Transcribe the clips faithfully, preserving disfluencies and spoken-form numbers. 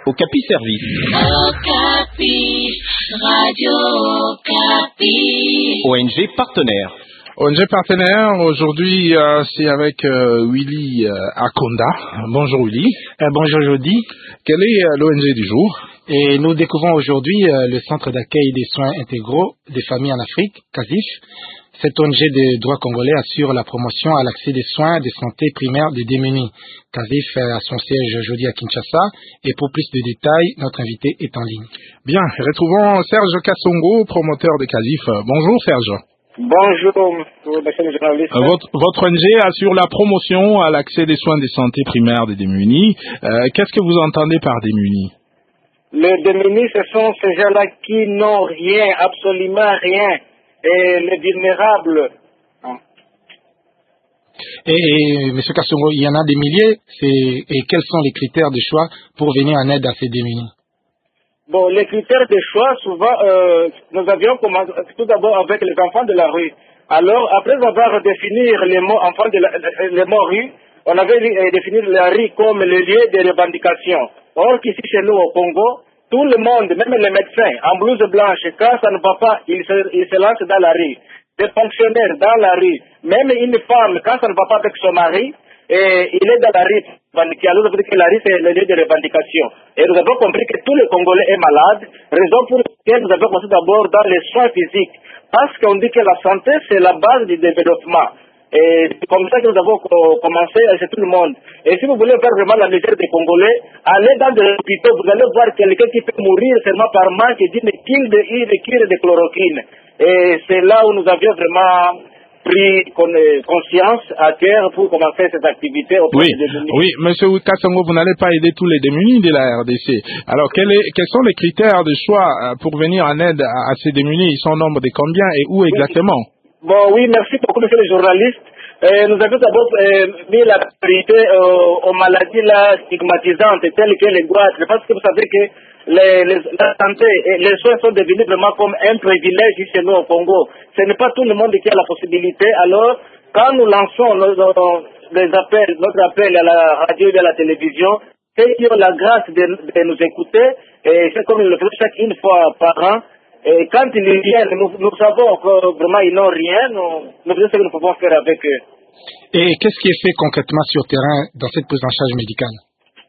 Okapi Service. Okapi, Radio Okapi. O N G partenaire. O N G partenaire, aujourd'hui euh, c'est avec euh, Willy euh, Akonda. Bonjour Willy. Euh, bonjour Jody. Quel est euh, l'O N G du jour? Et nous découvrons aujourd'hui euh, le Centre d'accueil des soins intégraux des familles en Afrique, CASIF. Cette O N G de droit congolais assure la promotion à l'accès des soins de santé primaires des démunis. CASIF a son siège aujourd'hui à Kinshasa et pour plus de détails, notre invité est en ligne. Bien, retrouvons Serge Kassongo, promoteur de CASIF. Bonjour Serge. Bonjour, monsieur le journaliste. Votre, votre O N G assure la promotion à l'accès des soins de santé primaires des démunis. Euh, qu'est-ce que vous entendez par démunis? Les démunis, ce sont ces gens-là qui n'ont rien, absolument rien. Et les vulnérables. Et, et M. Kassongo, il y en a des milliers. C'est, et quels sont les critères de choix pour venir en aide à ces démunis? Bon, les critères de choix, souvent, euh, nous avions commencé tout d'abord avec les enfants de la rue. Alors, après avoir défini les mots enfants de la, les mots rue, on avait euh, défini la rue comme le lieu de revendication. Or, qu'ici chez nous au Congo, tout le monde, même les médecins, en blouse blanche, quand ça ne va pas, ils se, ils se lancent dans la rue. Des fonctionnaires dans la rue, même une femme, quand ça ne va pas avec son mari, et il est dans la rue. Alors, ça veut dire que la rue, c'est le lieu de revendication. Et nous avons compris que tout le Congolais est malade, raison pour laquelle nous avons commencé d'abord dans les soins physiques. Parce qu'on dit que la santé, c'est la base du développement. Et c'est comme ça que nous avons commencé, c'est tout le monde. Et si vous voulez faire vraiment la misère des Congolais, allez dans des hôpitaux, vous allez voir quelqu'un qui peut mourir seulement par manque d'une kilo de I, de kilo de chloroquine. Et c'est là où nous avions vraiment pris conscience à cœur pour commencer ces activités. Oui, oui, monsieur Kassongo, vous n'allez pas aider tous les démunis de la R D C. Alors, quel est, quels sont les critères de choix pour venir en aide à, à ces démunis? Ils sont au nombre de combien et où exactement? Oui. Bon, oui, merci beaucoup, monsieur le journaliste. Euh, nous avons d'abord euh, mis la priorité euh, aux maladies là, stigmatisantes, telles que les goitres, parce que vous savez que les, les, la santé et les soins sont devenus vraiment comme un privilège chez nous au Congo. Ce n'est pas tout le monde qui a la possibilité. Alors, quand nous lançons nos, nos, les appels, notre appel à la radio et à la télévision, ceux qui ont la grâce de, de nous écouter, et c'est comme ils le font chaque une fois par an. Et quand ils viennent, nous, nous savons que vraiment ils n'ont rien, nous, nous faisons ce que nous pouvons faire avec eux. Et qu'est-ce qui est fait concrètement sur le terrain dans cette prise en charge médicale?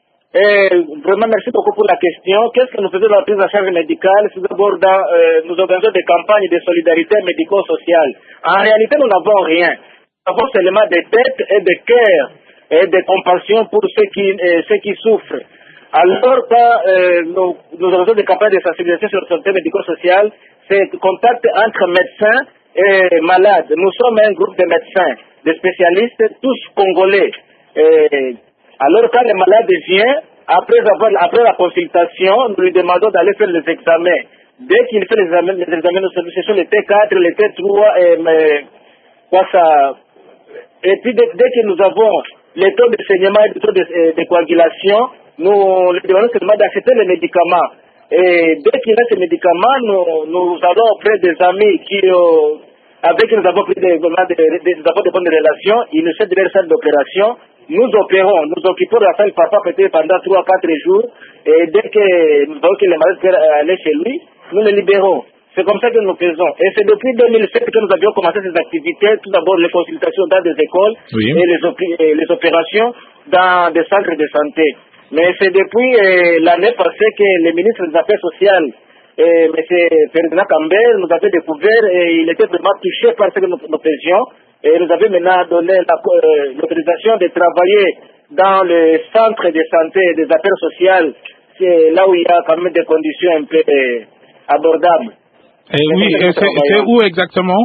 Et vraiment, merci beaucoup pour la question. Qu'est-ce que nous faisons dans la prise en charge médicale? C'est d'abord dans, euh, nous organisons des campagnes de solidarité médico-sociale. En réalité, nous n'avons rien. Nous avons seulement des têtes et des cœurs et des compassions pour ceux qui, euh, ceux qui souffrent. Alors, quand euh, nous, nous organisons des campagnes de sensibilisation sur la santé médico-sociale, c'est contact entre médecins et malades. Nous sommes un groupe de médecins, de spécialistes, tous congolais. Et alors, quand le malade vient, après, avoir, après la consultation, nous lui demandons d'aller faire les examens. Dès qu'il fait les examens, les examens nous ce sont les T quatre, les T trois, et, mais, quoi ça. Et puis, dès, dès que nous avons les taux de saignement et les taux de, de coagulation, nous lui demandons seulement d'accepter les médicaments. Et dès qu'il a ces médicaments, nous, nous allons auprès des amis qui, euh, avec qui nous avons pris des, des, des, des, des bonnes relations, ils nous cèdent leur salle d'opération. Nous opérons, nous occupons la salle papa peut-être pendant trois à quatre jours. Et dès que nous voyons que les malades peuvent aller chez lui, nous les libérons. C'est comme ça que nous faisons. Et c'est depuis deux mille sept que nous avions commencé ces activités. Tout d'abord les consultations dans des écoles, oui, et, les opé et les opérations dans des centres de santé. Mais c'est depuis euh, l'année passée que le ministre des Affaires sociales, euh, M. Ferdinand Kambel, nous avait découvert et il était vraiment touché par ce que nous, nous faisions. Et nous avait maintenant donné l'autorisation euh, de travailler dans le centre de santé et des affaires sociales. C'est là où il y a quand même des conditions un peu euh, abordables. Et oui, c'est où exactement?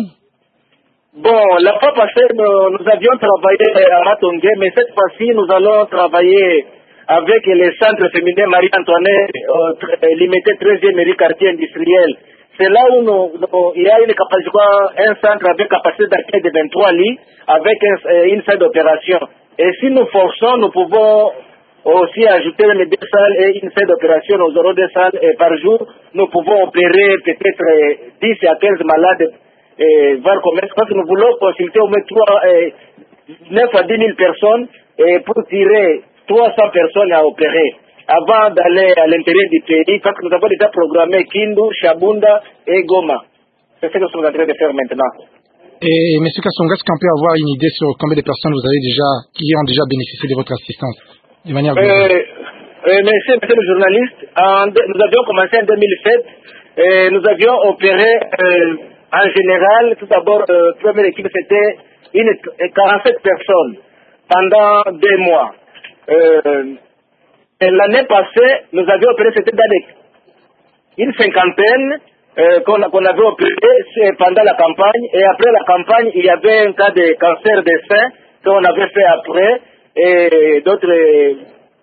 Bon, la fois passée, nous, nous avions travaillé à Matongé, mais cette fois-ci, nous allons travailler avec le centre féminin Marie-Antoinette, euh, limité treizième mairie quartier industriel. C'est là où nous, nous, il y a une capacité, un centre avec capacité d'accueil de vingt-trois lits, avec un, une salle d'opération. Et si nous forçons, nous pouvons aussi ajouter les deux salles et une salle d'opération. Nous aurons deux salles et par jour. Nous pouvons opérer peut-être dix à quinze malades et voir comment. Parce que nous voulons consulter au moins neuf à dix mille personnes et pour tirer trois cents personnes à opérer. avant d'aller à l'intérieur du pays, parce que nous avons déjà programmé Kindu, Shabunda et Goma. C'est ce que nous sommes en train de faire maintenant. Et M. Kassonga, est-ce qu'on peut avoir une idée sur combien de personnes vous avez déjà, qui ont déjà bénéficié de votre assistance de manière globale? euh, euh, monsieur, monsieur le journaliste, en, nous avions commencé en deux mille sept, et nous avions opéré euh, en général, tout d'abord, la euh, première équipe c'était une, quarante-sept personnes pendant deux mois. Euh, et l'année passée, nous avions opéré, c'était dans des, une cinquantaine euh, qu'on qu'on avait opéré pendant la campagne. Et après la campagne, il y avait un cas de cancer des seins qu'on avait fait après. Et d'autres... Euh,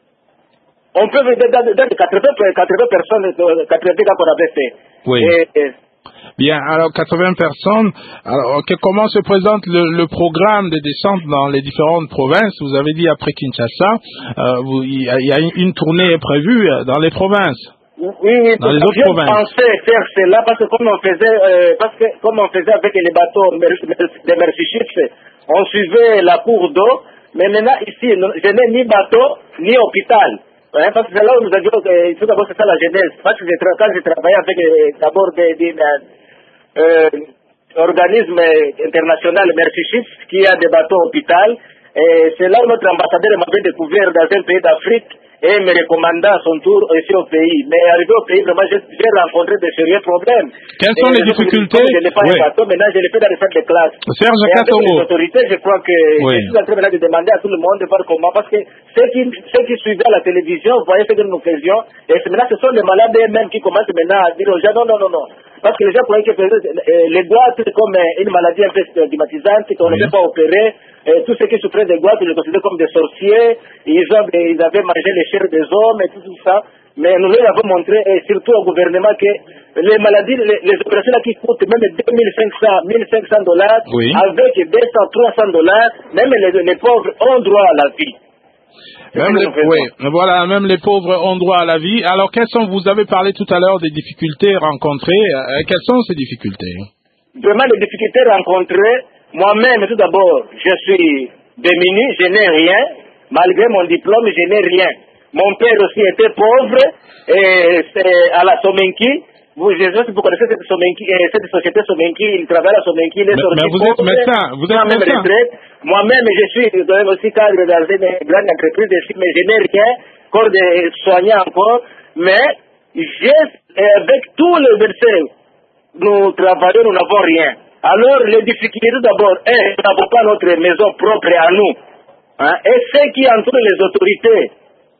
on peut dire dans, dans quatre-vingts, quatre-vingts personnes, quatre-vingts cas qu'on avait fait. Oui. Et, et, Bien, alors quatre-vingts personnes. Alors, que, comment se présente le, le programme de descente dans les différentes provinces? Vous avez dit après Kinshasa, euh, vous, il, y a, il y a une tournée prévue dans les provinces. Oui, oui, dans les autres provinces. Je pensais faire cela parce que comme on faisait, euh, parce que comme on faisait avec les bateaux de Mercy Ships, on suivait la cour d'eau. Mais maintenant ici, je n'ai ni bateau ni hôpital. Hein, parce que c'est là où nous avions, euh, tout d'abord c'est ça la genèse. Parce que quand j'ai travaillé avec euh, d'abord des, des euh, organismes internationaux, Mercy Ships, qui a des bateaux hôpital, et c'est là où notre ambassadeur m'avait découvert dans un pays d'Afrique et me recommanda à son tour ici au pays. Mais arrivé au pays, vraiment, j'ai rencontré de sérieux problèmes. Quelles sont et les difficultés? Je n'ai pas oui. un bateau, maintenant je l'ai fait dans les salles de classe. Serge et avec Kassongo. les autorités, je crois que oui. je suis en train maintenant de demander à tout le monde de voir comment, parce que ceux qui, ceux qui suivaient la télévision voyaient ce que nous faisions, et maintenant ce sont les malades eux-mêmes qui commencent maintenant à dire aux gens non, non, non, non. Parce que les gens croyaient que euh, les goitres, c'est comme euh, une maladie un peu stigmatisante, qu'on ne peut pas opérer. Et tous ceux qui souffraient des goitres, ils les considéraient comme des sorciers. Ils, ont, ils avaient mangé les chairs des hommes et tout, tout ça. Mais nous leur avons montré, et surtout au gouvernement, que les maladies, les, les opérations là qui coûtent même deux mille cinq cents, mille cinq cents dollars, oui. avec deux cents, trois cents dollars, même les, les pauvres ont droit à la vie. Même les, oui, voilà, même les pauvres ont droit à la vie. Alors, quelles sont, vous avez parlé tout à l'heure des difficultés rencontrées. Euh, quelles sont ces difficultés? Vraiment, les difficultés rencontrées, moi-même, tout d'abord, je suis démuni, je n'ai rien. Malgré mon diplôme, je n'ai rien. Mon père aussi était pauvre, et c'est à la Somenki. Vous, je sais que vous connaissez cette, Somenki, cette société Somenki, il travaille à Somenki, il est mais, sorti mais vous pauvre, êtes médecin, vous êtes médecin. Retraite. Moi-même, je suis aussi cadre dans une grande entreprise ici, mais je n'ai rien, corps de soignant encore, mais j'ai, avec tous les médecins, nous travaillons, nous n'avons rien. Alors, les difficultés d'abord, un, nous n'avons pas notre maison propre à nous. Hein, et ceux qui entourent les autorités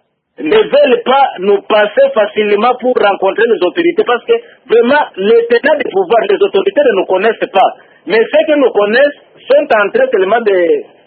ne veulent pas nous passer facilement pour rencontrer les autorités parce que vraiment, les tenants du pouvoir, les autorités ne nous connaissent pas. Mais ceux qui nous connaissent sont en train seulement de,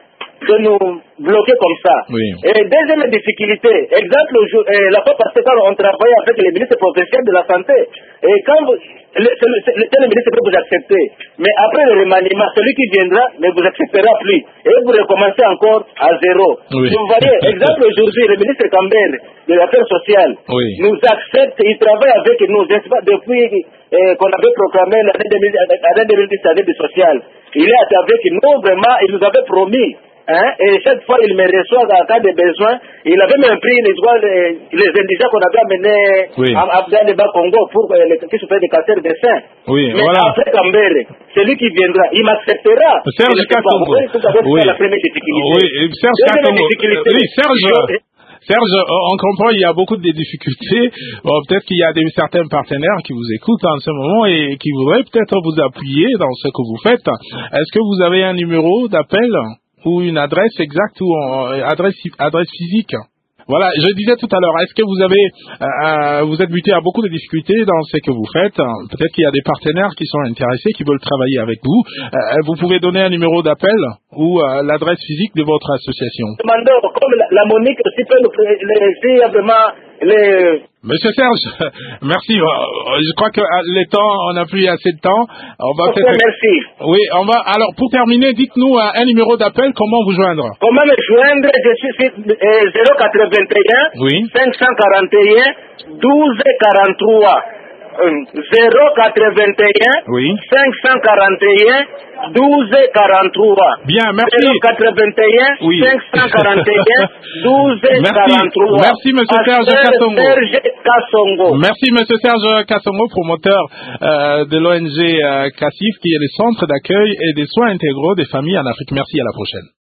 de nous bloquer comme ça. Oui. Et deuxième difficulté, exemple, euh, la fois passée, quand on travaille avec les ministres professionnels de la santé, et quand vous, le, le, le, le ministre peut vous accepter, mais après le remaniement, celui qui viendra ne vous acceptera plus, et vous recommencez encore à zéro. Oui. Vous voyez, exemple aujourd'hui, le ministre Campbell de l'affaires sociales oui. nous accepte, il travaille avec nous depuis euh, qu'on avait proclamé l'année deux mille dix, l'année du social. Il est avec nous, vraiment, il nous avait promis. Hein, et chaque fois il me reçoit en cas de besoin. Il avait même pris les, les, les indigènes qu'on avait amenés oui. à Afghan et Congo pour euh, les, qui souffraient des cancers des seins. Oui, mais voilà. après Cambere, celui qui viendra, il m'acceptera. Serge Kassongo. Oui, la première difficulté. Oui, Serge Kassongo. Oui, Serge. Serge, on comprend, il y a beaucoup de difficultés. Bon, peut-être qu'il y a des, certains partenaires qui vous écoutent en ce moment et qui voudraient peut-être vous appuyer dans ce que vous faites. Est-ce que vous avez un numéro d'appel ou une adresse exacte ou euh, adresse, adresse physique? Voilà, je disais tout à l'heure, est-ce que vous avez, euh, vous êtes buté à beaucoup de difficultés dans ce que vous faites? Peut-être qu'il y a des partenaires qui sont intéressés, qui veulent travailler avec vous. Euh, vous pouvez donner un numéro d'appel ou euh, l'adresse physique de votre association. Demandons, comme la, la Monique aussi peut nous laisser vraiment les... Monsieur Serge, merci. Je crois que le temps, on n'a plus assez de temps. On va peut-être... Merci. Oui, on va. Alors, pour terminer, dites-nous un numéro d'appel. Comment vous joindre? Comment me joindre? Je suis sur euh, zéro quatre-vingt-un, oui. cinq cent quarante et un, douze quarante-trois. zéro quatre-vingt-un Oui. cinq cent quarante et un douze quarante-trois. Bien, merci. zéro quatre-vingt-un Oui. cinq cent quarante et un douze quarante-trois. Merci, monsieur Serge Kassongo. Serge Kassongo. Merci, monsieur Serge Kassongo, promoteur euh, de l'O N G euh, CACIF, qui est le centre d'accueil et des soins intégraux des familles en Afrique. Merci, à la prochaine.